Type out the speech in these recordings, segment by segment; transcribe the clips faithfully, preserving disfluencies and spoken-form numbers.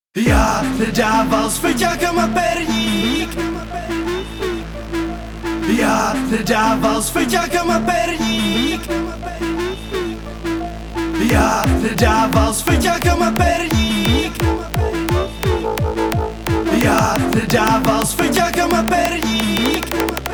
Já nedával s feťákama perník. Já nedával s feťákama perník. Já nedával s feťákama perník. Já nedával s feťákama perník.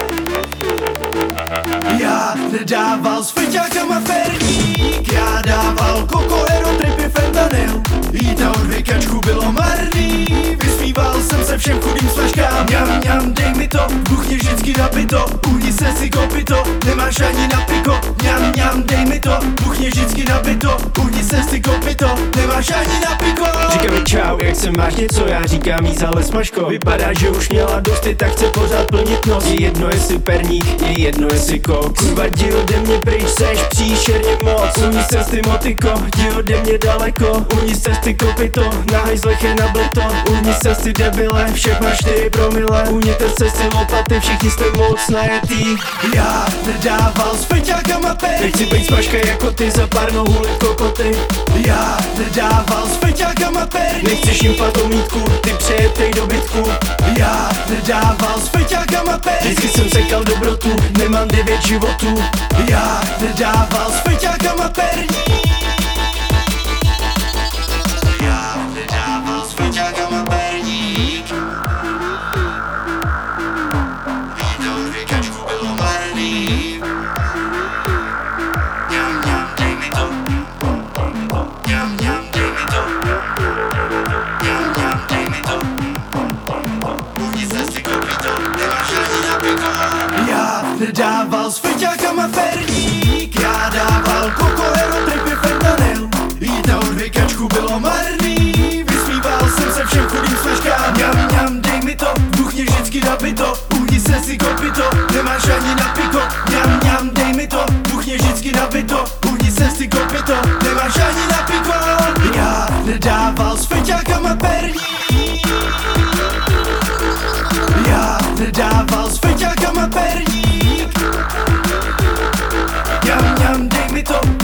Já nedával s feťákama perník. Já dával koko, aerotripy, fentanyl. Jít na odvykačku bylo marný. Vysmíval jsem se všem chudým flaškám. Mňam, mňam, dej mi to, buchni vždycky napito. Uhni se si kopito, nemáš ani na piko. Mňam, mňam, dej mi to, buchni vždycky napito. Uhni se si kopito, nemáš ani na piko. Říká mi čau, jak se máš něco, já říkám jí ale smažko. Vypadá, že už měla dost, tak chce pořád plnit nos. Je jedno jestli perník, je jedno jestli kok. Kurva, jdi ode mě pryč, seš příšerně moc. Uhni se ty motyko, jdi ode mě daleko. Uhni se ty kopito, na hajzlech je na bleto. Uhni se ty debile, všech máš čtyři promile. Uhněte se si lopaty, všichni jste moc najetý. Já nedával s feťákama perník. Nechci být smažka jako ty, za pár nohů kokoty. Já nedával s feťákama perník. Nechceš jim patomítku, ty přejetej do bytku. Já nedával s feťákama perník. Vždycky jsem sekal dobrotu, nemám devět životů. Já nedával s feťákama perník. Já nedával s feťákama perník. Jít do odvykačku bylo marný. Mňam, mňam, dej mi to. Mňam, mňam, dej mi to. Mňam, mňam, dej mi to. Uhni se si kopito, nemáš ani na piko. Já nedával s feťákama perník. Já dával koko, aerotripy, fentanyl. Jít na odvykačku bylo marný. Vysmíval jsem se všem chudým flaškám. Mňam, mňam, dej mi to, buchni vždycky napito. Uhni se si kopito, nemáš ani na piko. Mňam, mňam, dej mi to, buchni vždycky napito. Uhni se si kopito, nemáš ani na piko. Já nedával s feťákama perník. Já nedával s feťákama perník. Mňam, mňam, dej mi to,